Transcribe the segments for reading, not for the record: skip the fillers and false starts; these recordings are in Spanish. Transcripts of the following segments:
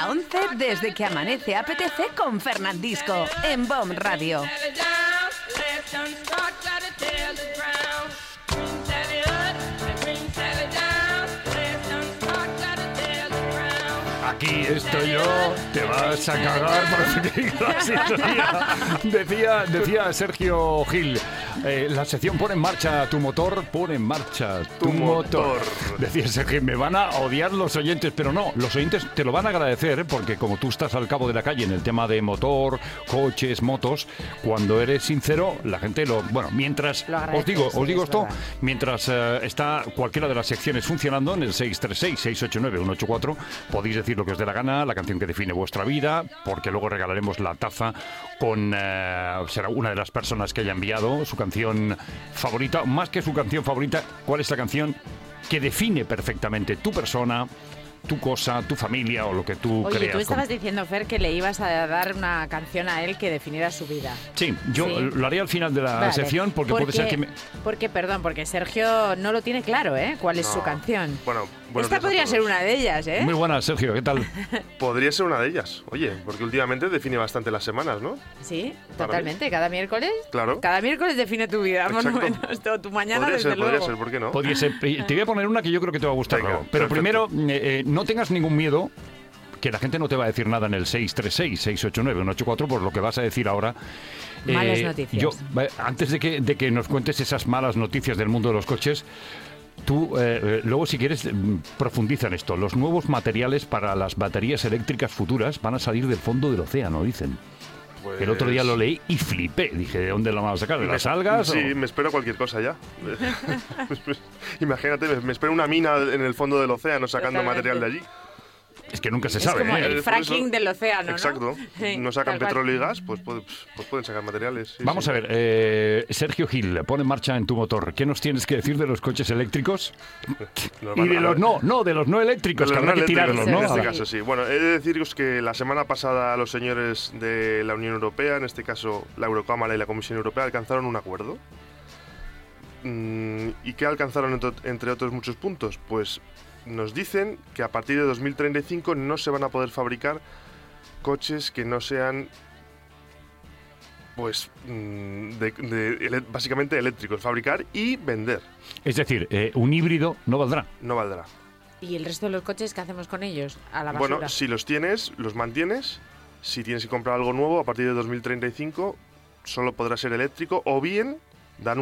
a 11 desde que amanece apetece con Fernandisco en BOM Radio. Aquí estoy yo, te vas a cagar decía Sergio Gil, la sección pone en marcha tu motor, pone en marcha tu motor. Decía Sergio, me van a odiar los oyentes, pero no, los oyentes te lo van a agradecer, porque como tú estás al cabo de la calle en el tema de motor, coches, motos, cuando eres sincero, la gente mientras, os digo esto, verdad. Mientras está cualquiera de las secciones funcionando en el 636-689-184, podéis decir lo que os dé la gana, la canción que define vuestra vida, porque luego regalaremos la taza con será una de las personas que haya enviado su canción favorita, más que su canción favorita, ¿cuál es la canción que define perfectamente tu persona, tu cosa, tu familia o lo que tú creas? Oye, tú estabas diciendo, Fer, que le ibas a dar una canción a él que definiera su vida. Sí, yo lo haré al final de la sección porque puede ser que porque Sergio no lo tiene claro, ¿eh? ¿Cuál es su canción? Bueno, esta podría ser una de ellas, ¿eh? Muy buena, Sergio, ¿qué tal? Podría ser una de ellas, oye, porque últimamente define bastante las semanas, ¿no? Sí, totalmente, cada miércoles. Claro. Cada miércoles define tu vida, más o menos, tu mañana, desde luego. Podría ser, ¿por qué no? Podría ser. Te voy a poner una que yo creo que te va a gustar. Venga, pero perfecto. Primero, no tengas ningún miedo, que la gente no te va a decir nada en el 636-689-184 por lo que vas a decir ahora. Malas noticias. Antes de que nos cuentes esas malas noticias del mundo de los coches, tú, luego si quieres, profundiza en esto. Los nuevos materiales para las baterías eléctricas futuras van a salir del fondo del océano, dicen. Pues... El otro día lo leí y flipé. Dije, ¿de dónde lo van a sacar? ¿De las algas? Sí, me espero cualquier cosa ya. Imagínate, me espero una mina en el fondo del océano sacando material de allí. Es que nunca se sabe. Es como el fracking del océano, ¿no? Exacto. No sacan petróleo y gas, pues pueden sacar materiales. Sí, Vamos a ver, Sergio Gil, pon en marcha en tu motor. ¿Qué nos tienes que decir de los coches eléctricos? Y de los de los no eléctricos, que habrá que tirarlos, ¿no? En este caso, sí. Bueno, he de deciros que la semana pasada los señores de la Unión Europea, en este caso la Eurocámara y la Comisión Europea, alcanzaron un acuerdo. ¿Y qué alcanzaron entre otros muchos puntos? Pues nos dicen que a partir de 2035 no se van a poder fabricar coches que no sean básicamente eléctricos, fabricar y vender. Es decir, un híbrido no valdrá. No valdrá. ¿Y el resto de los coches qué hacemos con ellos? A la basura. Bueno, si los tienes, los mantienes. Si tienes que comprar algo nuevo, a partir de 2035 solo podrá ser eléctrico, o bien dan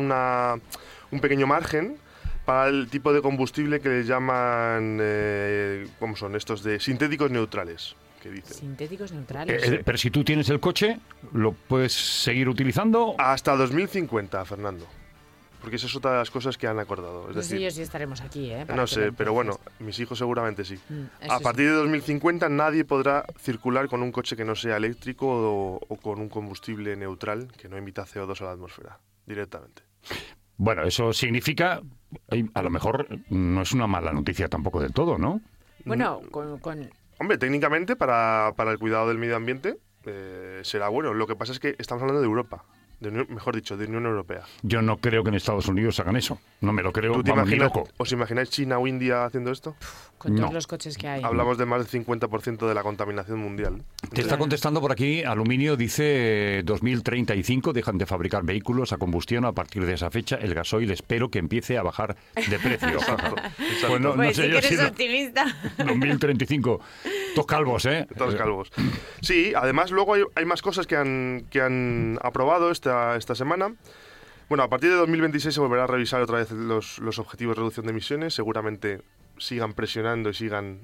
un pequeño margen para el tipo de combustible que les llaman, ¿cómo son? Estos de sintéticos neutrales, que dicen. Sintéticos neutrales. Pero si tú tienes el coche, ¿lo puedes seguir utilizando? Hasta 2050, Fernando. Porque esa es otra de las cosas que han acordado. Es decir, yo sí estaremos aquí, ¿eh? No sé, pero bueno, mis hijos seguramente sí. A partir de 2050 nadie podrá circular con un coche que no sea eléctrico o con un combustible neutral que no emita CO2 a la atmósfera, directamente. Bueno, eso significa, a lo mejor no es una mala noticia tampoco del todo, ¿no? Bueno, Hombre, técnicamente para el cuidado del medio ambiente será bueno. Lo que pasa es que estamos hablando de Europa, mejor dicho, de Unión Europea. Yo no creo que en Estados Unidos hagan eso. No me lo creo, ni loco. ¿Os imagináis China o India haciendo esto? Con todos los coches que hay. Hablamos de más del 50% de la contaminación mundial. Te está contestando por aquí, Aluminio dice 2035 dejan de fabricar vehículos a combustión a partir de esa fecha. El gasoil espero que empiece a bajar de precio. Exacto. Pues no sé sí yo que eres si optimista. 2035. Todos calvos, ¿eh? Todos calvos. Sí, además luego hay más cosas que han aprobado esta semana. Bueno, a partir de 2026 se volverá a revisar otra vez los objetivos de reducción de emisiones. Seguramente sigan presionando y sigan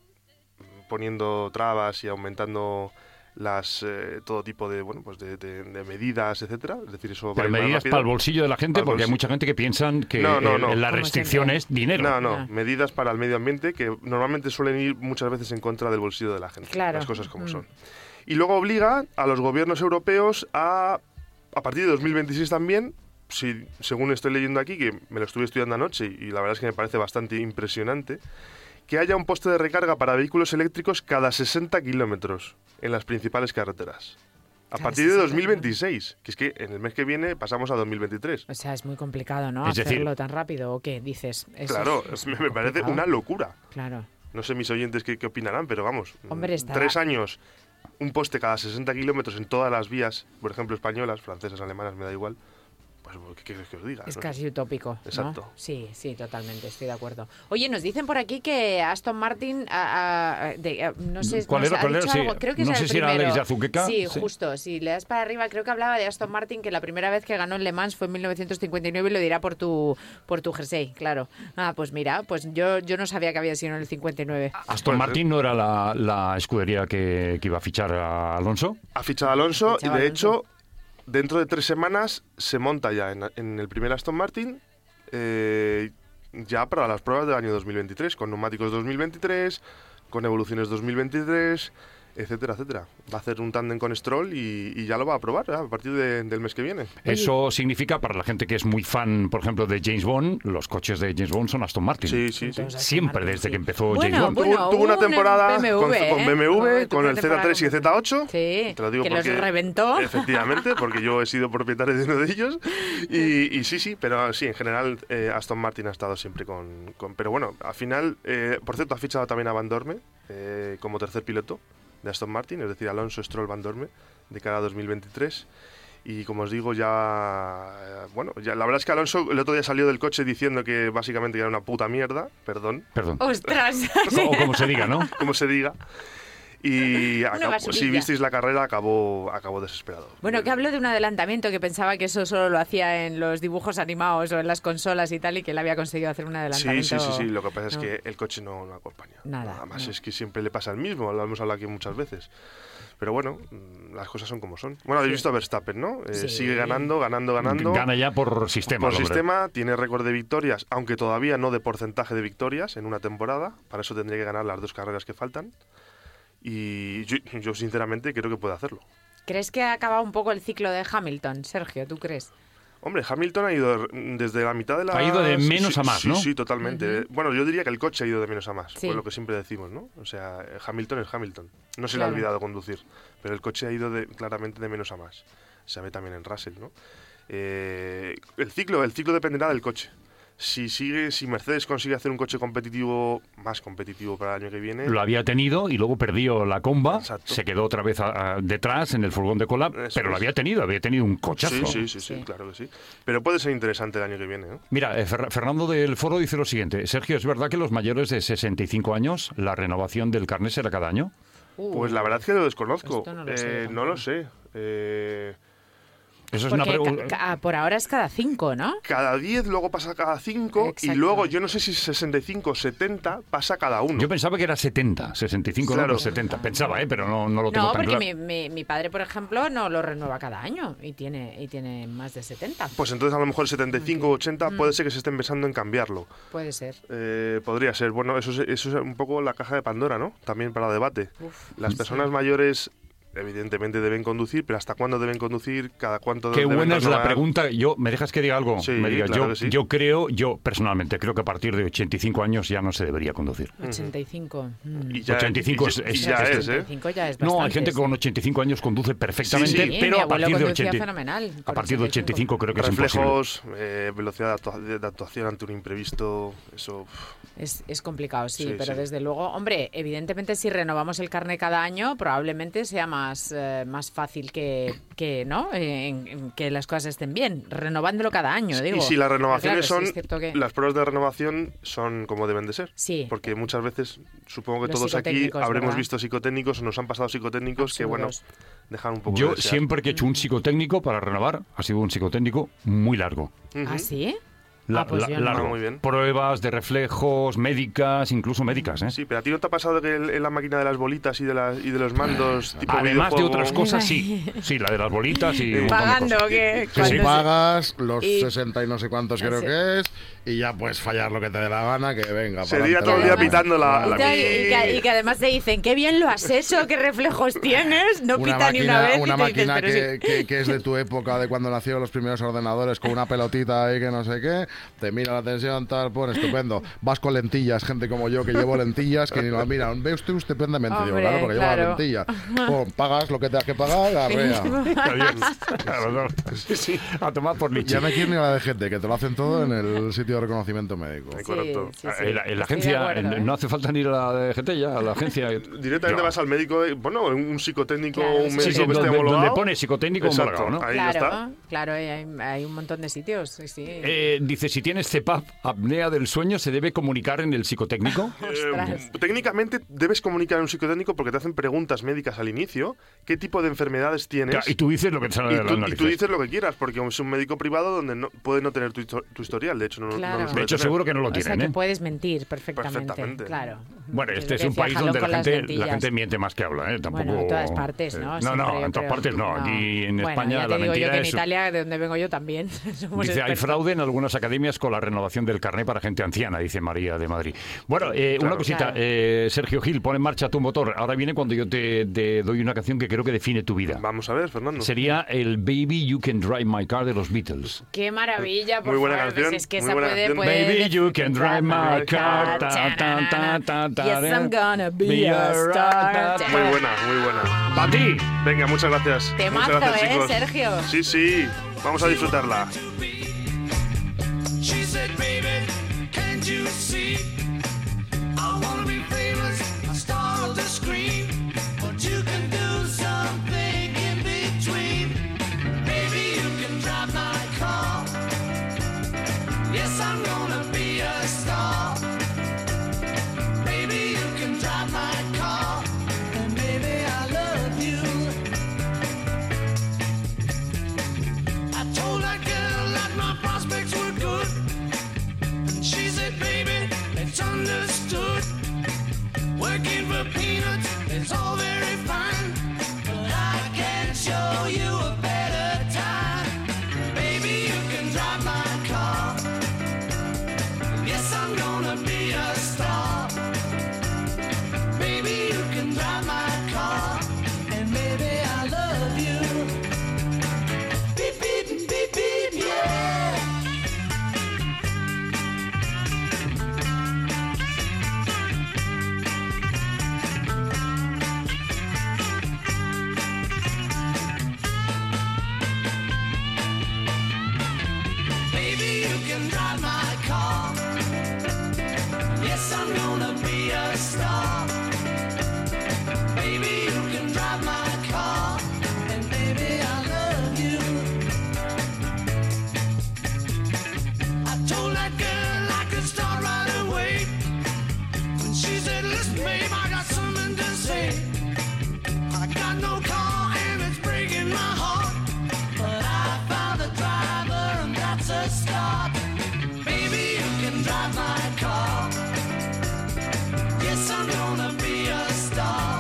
poniendo trabas y aumentando todo tipo de de medidas, etcétera. Es decir, eso pero medidas para el bolsillo de la gente, porque hay mucha gente que piensan que la restricción es dinero. No, medidas para el medio ambiente que normalmente suelen ir muchas veces en contra del bolsillo de la gente. Claro. Las cosas como son. Y luego obliga a los gobiernos europeos a partir de 2026 también, según estoy leyendo aquí, que me lo estuve estudiando anoche y la verdad es que me parece bastante impresionante, que haya un poste de recarga para vehículos eléctricos cada 60 kilómetros en las principales carreteras. A partir de 2026, que es que en el mes que viene pasamos a 2023. O sea, es muy complicado, ¿no? Es decir, hacerlo tan rápido, ¿o qué dices? Claro, me parece una locura. Claro. No sé mis oyentes qué opinarán, pero vamos, Hombre, 3 años, un poste cada 60 kilómetros en todas las vías, por ejemplo, españolas, francesas, alemanas, me da igual. Pues, ¿qué quieres que os diga? Es ¿no? casi utópico, ¿no? Exacto. Sí, totalmente, estoy de acuerdo. Oye, nos dicen por aquí que Aston Martin, no sé, ¿Cuál nos era? ha dicho Sí. algo, creo que No es sé el si era primero. Alex de Azuqueca. Sí, Sí. justo, si le das para arriba, creo que hablaba de Aston Martin, que la primera vez que ganó en Le Mans fue en 1959 y lo dirá por tu jersey, claro. Ah, pues mira, pues yo no sabía que había sido en el 59. Aston Martin no era la escudería que iba a fichar a Alonso. Ha fichado a Alonso y Fichaba de Alonso. hecho, dentro de 3 semanas se monta ya en el primer Aston Martin, ya para las pruebas del año 2023, con neumáticos 2023, con evoluciones 2023, etcétera, etcétera. Va a hacer un tándem con Stroll y ya lo va a probar a partir del mes que viene. Eso significa, para la gente que es muy fan, por ejemplo, de James Bond, los coches de James Bond son Aston Martin. Sí, sí, sí. Entonces, Siempre, Aston desde Martin, que empezó sí. James Bond. Tuvo una temporada BMW, con BMW, con el temporada Z3 y el Z8. Sí, Te lo digo que los porque, reventó. Efectivamente, porque yo he sido propietario de uno de ellos. Y sí, pero sí, en general Aston Martin ha estado siempre pero bueno, al final, por cierto, ha fichado también a Van Dorme como tercer piloto de Aston Martin, es decir, Alonso, Stroll, Van Dorme, de cara a 2023. Y como os digo, ya la verdad es que Alonso el otro día salió del coche diciendo que básicamente era una puta mierda, perdón, ¡Ostras! O como se diga, ¿no? como se diga. Y basurilla. si visteis la carrera, acabó desesperado. Bueno, que hablo de un adelantamiento, que pensaba que eso solo lo hacía en los dibujos animados o en las consolas y tal, y que él había conseguido hacer un adelantamiento. Sí. Lo que pasa es No. que el coche no acompaña. Nada, Además no. es que siempre le pasa el mismo, lo hemos hablado aquí muchas veces. Pero bueno, las cosas son como son. Bueno, habéis visto a Verstappen, ¿no? Sí. Sigue ganando. Gana ya por sistema. Por el hombre. sistema, tiene récord de victorias, aunque todavía no de porcentaje de victorias en una temporada. Para eso tendría que ganar las 2 carreras que faltan. Y yo sinceramente creo que puede hacerlo. ¿Crees que ha acabado un poco el ciclo de Hamilton, Sergio? ¿Tú crees? Hombre, Hamilton ha ido desde la mitad de la... Ha ido de menos a más, ¿no? Sí, totalmente. Bueno, yo diría que el coche ha ido de menos a más, Sí. por lo que siempre decimos, ¿no? O sea, Hamilton es Hamilton. No se le Claro. ha olvidado conducir, pero el coche ha ido claramente de menos a más. Se ve también en Russell, ¿no? El ciclo dependerá del coche. Si Mercedes consigue hacer un coche competitivo, más competitivo para el año que viene... Lo había tenido y luego perdió la comba, Exacto. se quedó otra vez detrás en el furgón de cola, Eso pero lo es. había tenido un cochazo. Sí, claro que sí. Pero puede ser interesante el año que viene, ¿no? Mira, Fernando del Foro dice lo siguiente: Sergio, ¿es verdad que los mayores de 65 años la renovación del carnet será cada año? Pues la verdad es que lo desconozco. Esto no lo sé, no lo sé. Eso es una Porque pregunta. por ahora es cada 5, ¿no? Cada 10, luego pasa cada 5 y Exacto. luego, yo no sé si 65 o 70 pasa cada 1. Yo pensaba que era 70, 65 Claro. no, pero 70. Pensaba, pero no lo tengo No, tan porque claro. mi padre, por ejemplo, no lo renueva cada año y tiene más de 70. Pues entonces a lo mejor 75 o 80 puede ser que se estén pensando en cambiarlo. Puede ser. Podría ser. Bueno, eso es un poco la caja de Pandora, ¿no? También para debate. Uf, Las personas mayores evidentemente deben conducir, pero ¿hasta cuándo deben conducir? ¿Cada cuánto Qué deben buena es la renovar? pregunta. ¿Me dejas que diga algo? Sí, Me diga, claro que sí. yo personalmente creo que a partir de 85 años ya no se debería conducir. 85. Y ya, 85 y es- ya es- es, ¿eh? 85 ya es bastante. No, hay gente que con sí. 85 años conduce perfectamente, Sí, sí. pero Mi a abuelo partir de conducía 80, fenomenal, a con partir de 85 creo que es imposible. Reflejos, velocidad de actuación ante un imprevisto, eso... Es complicado, sí, Sí, pero sí. desde luego, hombre, evidentemente si renovamos el carnet cada año, probablemente sea más fácil que ¿no? Que las cosas estén bien, renovándolo cada año, digo. Y si las renovaciones Pero claro, sí son, es cierto que- las pruebas de renovación son como deben de ser. Sí. Porque muchas veces, supongo que Los todos aquí psicotécnicos, habremos ¿verdad? visto psicotécnicos o nos han pasado psicotécnicos que, bueno, Absurdos. dejan un poco Yo de desear. siempre que he hecho un psicotécnico para renovar, ha sido un psicotécnico muy largo. Ujú. ¿Ah, sí? Pues yo no. Largo. Muy bien. Pruebas de reflejos, médicas, incluso médicas, ¿eh? Sí, pero ¿a ti no te ha pasado que en la máquina de las bolitas y de los mandos tipo Además de videojuego- otras cosas, sí. Sí, la de las bolitas y un montón de Pagando, cosas. que Sí, Tú sí. pagas los y- 60 y no sé cuántos creo Sí. que es y ya puedes fallar lo que te dé la gana, que venga. Sería pa'lante todo el día la gana. pitando la... Y que además te dicen, qué bien lo has hecho, qué reflejos tienes, no pita ni una vez. y una tú dices, máquina "Pero sí". que es de tu época, de cuando nacieron los primeros ordenadores, con una pelotita ahí que no sé qué, te mira la tensión, tal, estupendo. Vas con lentillas, gente como yo que llevo lentillas, que ni la miran. Ve usted estupendamente. Digo, Hombre, claro, porque lleva la lentilla. Pum, pagas lo que tengas que pagar, arrea. Adiós. Claro, no. A tomar por leche. Ya no quiero ni la de gente, que te lo hacen todo en el sitio de reconocimiento médico. Correcto. Sí, En la estoy de agencia acuerdo, ¿eh? no hace falta ni ir a la de gente ya, a la agencia. Directamente Yo- vas al médico, bueno, un psicotécnico, Claro, un sí, médico Sí, que esté donde homologado. pone psicotécnico Exacto, homologado, ¿no? ahí ya está. Claro, hay un montón de sitios. Sí. Dice, si tienes CPAP, apnea del sueño, ¿se debe comunicar en el psicotécnico? Ostras. Técnicamente debes comunicar a un psicotécnico porque te hacen preguntas médicas al inicio, qué tipo de enfermedades tienes. Claro, y tú dices lo que te sale de las Y tú narices. dices lo que quieras, porque es un médico privado donde puede no tener tu historial. De hecho, no Claro. lo De suele hecho, tener. seguro que no lo O sea tienen, que ¿eh? puedes mentir perfectamente. Perfectamente. Claro. Bueno, este Es es lo un que país decía donde Jalón la con las gente lentillas. miente más que habla, ¿eh? Tampoco... Bueno, en todas partes, ¿no? No, Siempre, no, en yo todas creo. partes no. Aquí en Bueno, España ya la te digo yo mentira que en es... Italia, de donde vengo yo, también. somos Dice, hay expertos. fraude en algunas academias con la renovación del carné para gente anciana, dice María de Madrid. Bueno, una cosita, claro. Sergio Gil, pon en marcha tu motor. Ahora viene cuando yo te doy una canción que creo que define tu vida. Vamos a ver, Fernando. Sería el Baby You Can Drive My Car de los Beatles. Qué maravilla, por Muy buena favor. canción, Si es que muy esa buena puede, canción. Baby, you can drive my car. Ta, ta, ta, ta, ta, Yes, I'm gonna be be a star. star. Muy buena, muy buena. ¡Para ti! Venga, muchas gracias. Temazo, muchas gracias, chicos. Sergio. Sí, sí. Vamos a disfrutarla. She said, baby, can't you see? I wanna be famous, a star of the screen. But you can do something in between. Maybe you can drive my car. Yes, I'm gonna be a star. Maybe you can drive my car. And maybe I love you. I told that girl that my prospects were good. And she said, baby, it's understood. Working for peanuts is all very fine. But I can show you a better time. Baby, you can drive my car. Yes, I'm gonna be a star. Baby, you can drive my car. And maybe I love you. Beep, beep, beep, beep, yeah. Baby, you can drive my car. Yes, I'm gonna be a star. Baby, you can drive my car. And baby, I love you. I told that girl I could start right away. When she said, listen, babe, I got something to say. I got no car and it's breaking my heart. But I found a driver and that's a start. Baby, you can drive my car. Yes, I'm gonna be a star.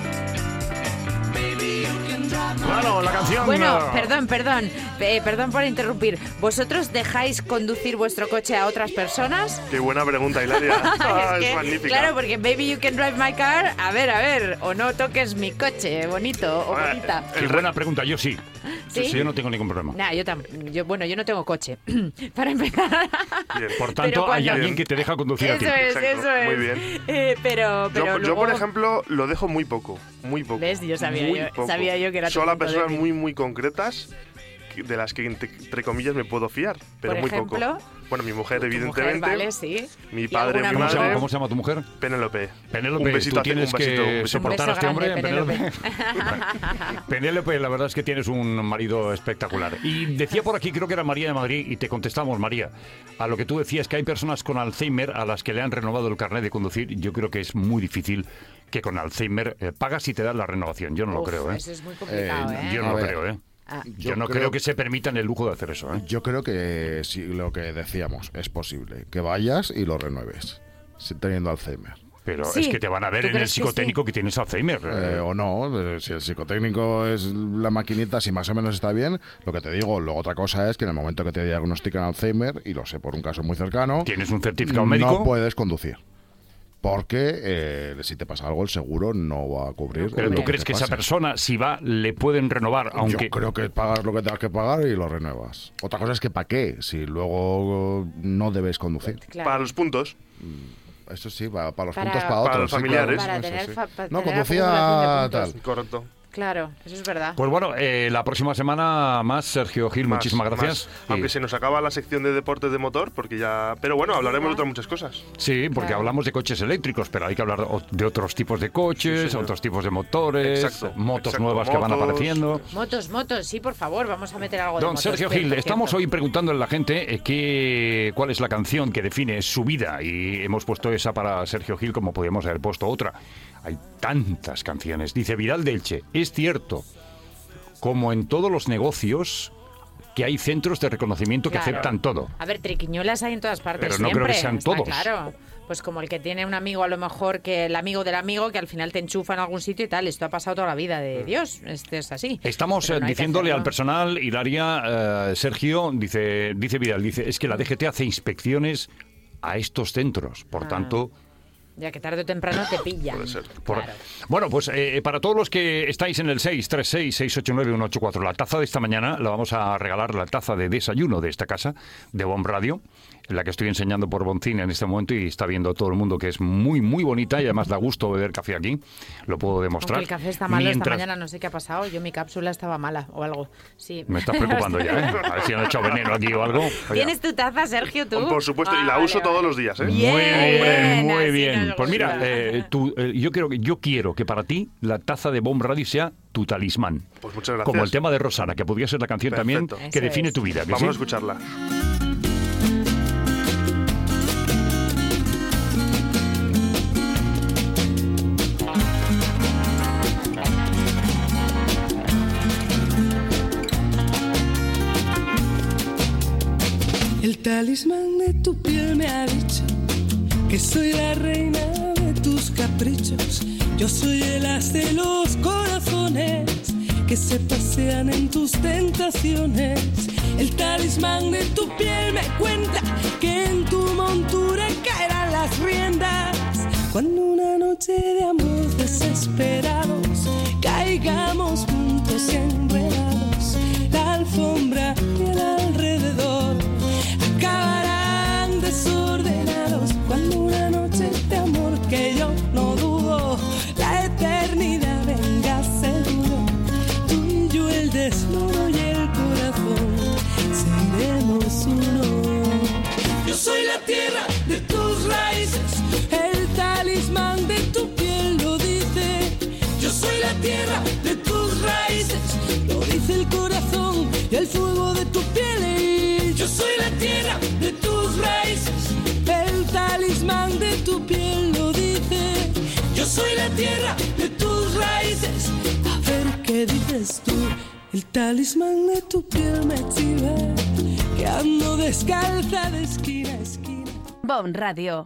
Baby, you can drive my Claro, la car. canción... Bueno, perdón por interrumpir. ¿Vosotros dejáis conducir vuestro coche a otras personas? Qué buena pregunta, Hilaria. Ah, es magnífica. Claro, porque Baby You Can Drive My Car, a ver, o no toques mi coche, bonito o Ahora, bonita. Qué buena pregunta, yo sí. ¿Sí? Yo no tengo ningún problema. Nah, yo no tengo coche. Para empezar. Bien. Por Pero tanto, hay cuando- alguien que te deja conducir a ti. Eso es. Muy bien. Pero Yo, luego... por ejemplo, lo dejo muy poco. Muy poco. ¿Ves? Yo sabía Muy yo- poco. sabía yo que era tu Solo a punto personas débil. muy concretas de las que, entre comillas, me puedo fiar. Pero Por muy ejemplo, poco. Bueno, mi mujer, tu evidentemente. mujer, vale, sí. Mi ¿Y padre, alguna mi ¿Cómo se, madre. llama, ¿Cómo se llama tu mujer? Penélope. Penélope, Un besito, tú tienes un besito, un que besito. soportar a este Un beso hombre. grande, Penélope. Penélope, la verdad es que tienes un marido espectacular. Y decía por aquí, creo que era María de Madrid, y te contestamos, María, a lo que tú decías, que hay personas con Alzheimer a las que le han renovado el carnet de conducir. Yo creo que es muy difícil que con Alzheimer pagas y te dan la renovación. Yo no lo Uf, creo, ¿eh? Eso es muy complicado, ¿eh? Yo no A lo ver. creo, ¿eh? Ah. Yo Yo no creo- creo que se permitan el lujo de hacer eso, ¿eh? Yo creo que sí, lo que decíamos, es posible que vayas y lo renueves, teniendo Alzheimer. Pero Sí. es que te van a ver ¿Tú en el crees que psicotécnico que tienes Alzheimer. O no, si el psicotécnico es la maquinita, si más o menos está bien, lo que te digo, luego otra cosa es que en el momento que te diagnostican Alzheimer, y lo sé por un caso muy cercano, ¿Tienes un certificado no médico? puedes conducir. porque si te pasa algo el seguro no va a cubrir. Pero lo tú crees te que esa pase. persona, si va, le pueden renovar, aunque... Yo creo que pagas lo que tengas que pagar y lo renuevas. Otra cosa es que ¿para qué? Si luego no debes conducir. Claro. Para los puntos. Eso sí, para los Para- puntos, para para otros. los sí, familiares. claro, Para eso tener sí. fa- para No, tener conducía acumulación de puntos. tal. Correcto. Claro, eso es verdad. Pues bueno, la próxima semana más, Sergio Gil, Más, muchísimas gracias. más. Aunque Y- se nos acaba la sección de deportes de motor, porque ya... Pero bueno, hablaremos de otras muchas cosas. Sí, porque Claro. hablamos de coches eléctricos, pero hay que hablar de otros tipos de coches, Sí, señor. otros tipos de motores, Exacto, motos exacto, nuevas que van motos. apareciendo. Motos, sí, por favor, vamos a meter algo de Don motos. Sergio Cierto, Gil, estamos cierto. hoy preguntándole a la gente cuál es la canción que define su vida y hemos puesto esa para Sergio Gil como podíamos haber puesto otra. Hay tantas canciones. Dice Vidal de Elche, es cierto, como en todos los negocios, que hay centros de reconocimiento que Claro. aceptan todo. A ver, triquiñuelas hay en todas partes Pero no siempre. creo que sean está todos. Claro. Pues como el que tiene un amigo, a lo mejor que el amigo del amigo, que al final te enchufa en algún sitio y tal. Esto ha pasado toda la vida de Dios. Esto es así. Estamos Pero no hay que diciéndole al hacerlo. personal, Hilaria, Sergio, dice Vidal, dice, es que la DGT hace inspecciones a estos centros. Por Ah. tanto, Ya que tarde o temprano te pillan. Puede ser. por- Claro. bueno, pues para todos los que estáis en el 636-689-184, la taza de esta mañana la vamos a regalar, la taza de desayuno de esta casa, de Bomb Radio, la que estoy enseñando por Boncine en este momento y está viendo todo el mundo que es muy, muy bonita y además da gusto beber café aquí, lo puedo demostrar. Aunque el café está malo esta Mientras- mañana, no sé qué ha pasado. Yo mi cápsula estaba mala o algo. Sí. Me estás preocupando ya, ¿eh? A ver si han hecho veneno aquí o algo. Oye. ¿Tienes tu taza, Sergio, tú? Por supuesto, y Ah, la vale, uso todos vale. los días, ¿eh? Bien, Muy así bien. nos Pues mira, gusta. yo quiero que para ti la taza de Bomb Radio sea tu talismán. Pues muchas gracias. Como el tema de Rosana, que podría ser la canción también Perfecto. que Eso define es. tu vida. ¿que Vamos sí? a escucharla. El talismán de tu piel me ha dicho que soy la reina de tus caprichos. Yo soy el as de los corazones que se pasean en tus tentaciones. El talismán de tu piel me cuenta que en tu montura caerán las riendas. Cuando una noche de amor desesperados caigamos juntos y enredados, la alfombra y el alrededor acabarán desordenados. Cuando una noche de amor que yo no dudo, la eternidad venga seguro, tú y yo el desnudo y el corazón seremos uno. Yo soy la tierra de tus raíces, el talismán de tu piel lo dice. Yo soy la tierra de tus raíces, lo dice el corazón y el fuego de tu piel. Yo soy la tierra de tus raíces, el talismán de tu piel lo dice. Yo soy la tierra de tus raíces. A ver qué dices tú, el talismán de tu piel me chiva, que ando descalza de esquina a esquina. Bomb Radio.